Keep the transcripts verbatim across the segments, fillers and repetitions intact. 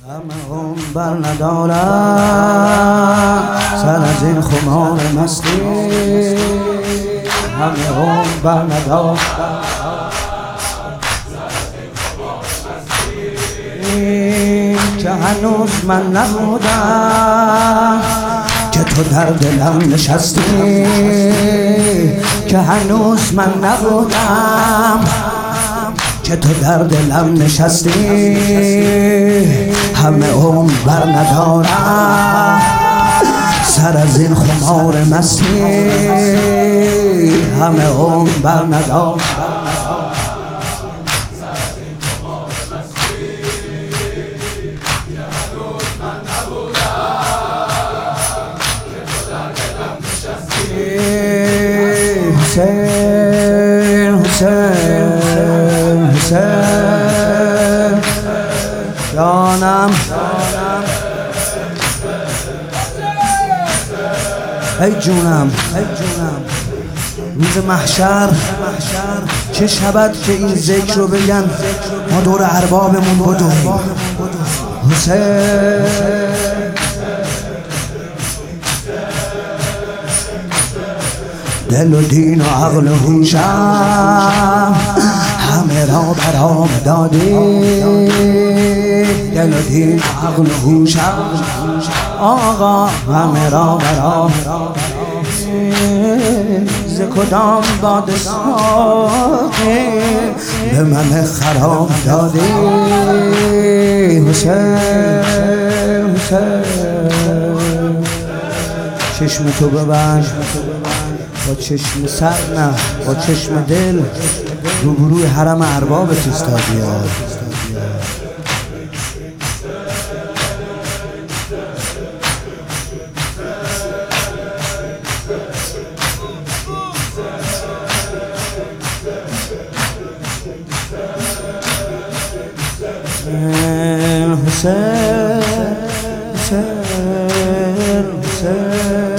همه هم بر ندارم سر از این خمار مستی، همه هم بر ندارم که هنوز من نبودم که تو در دلم نشستی، که هنوز من نبودم که تو در دلم نشستی. همه عمر بر ندارم سر از این خمار مستی، همه عمر بر ندارم حسین حسین حسین جانم ای جونم ای جونم روز محشر چه شود که این ذکر رو بگن ما دور اربابمون بدویم. حسین دل و دین و عقل و هوشم همه را برام دادی، دل و دین و عقل و هوشم آقا همه را برام ز کدام باد ساقی به من خراب دادی. حسین حسین چشم تو ببند با چشم سر نه با چشم دل روبروی حرم اربابت ایستادی. حسین حسین حسین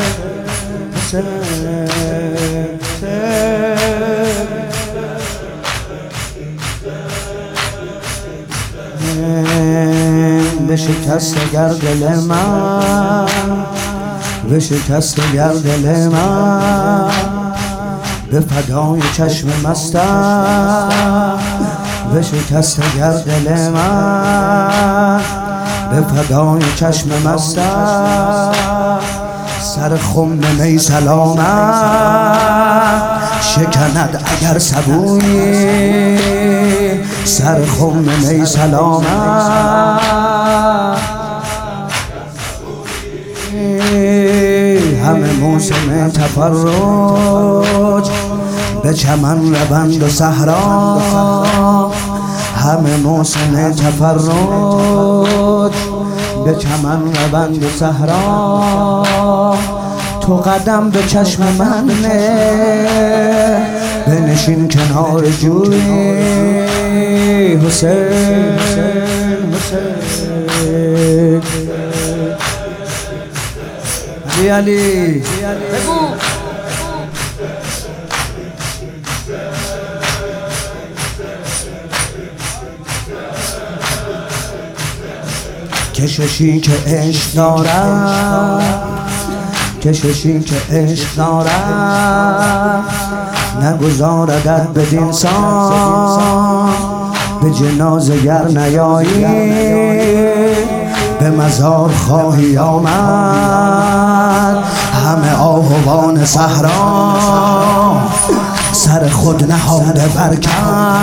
بشکست گر دل من، بشکست گر دل من به فدای چشم مستم، بشکست گر دل من به فدای چشم مستم. سر خم می سلامت شکند اگر سبویی، سر خم می سلامت همه موسم تفرج به چمن روند و صحرا، همه موسم تفرج به چمن روند و صحرا. تو قدم به چشم من نه بنشین کنار جوی. حسین حسین علی علی بگو کششی که عشق دارم، کششی که عشق دارم نگذاردت بدین سان، به جنازه گر نیایی به مزار خواهی آمد. همه آهوان صحرا سر خود نهاده بر کف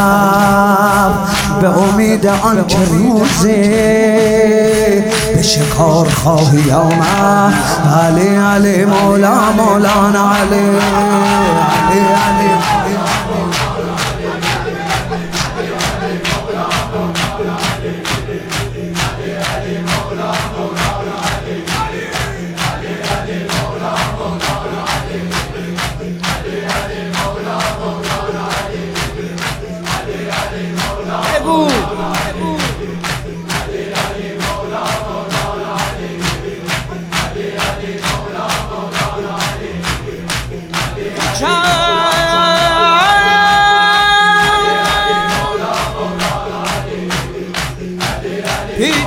به امید آن که روزی به شکار خواهی آمد. علی علی مولا مولانا علی علی علی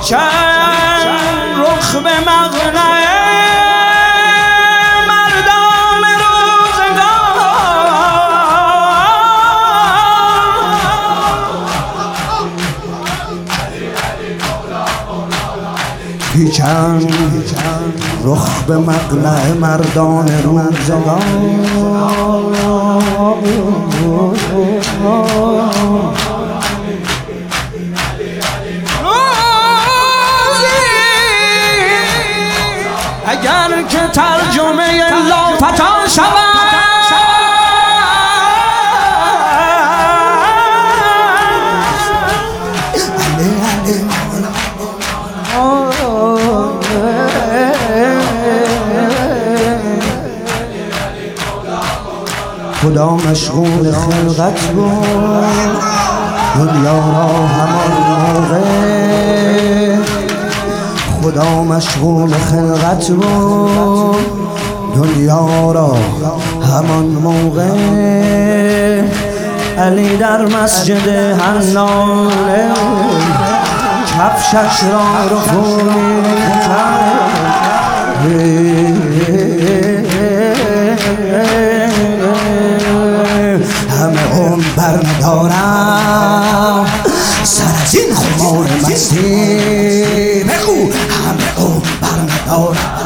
پیچن رخ به مقنعه مردان روزگار پیچن رخ به مقنعه مردان روزگار اگر که ترجمه لافتان شود خدا مشغول خلقت بود دنیا را همان موقع خدا مشغول خلقت بود دنیا را همان موقع علی در مسجد حنانه کفشش را رفو می‌کرد همه عمر بر ندارم سر از این خمار مستی بگو همه عمر بر ندارم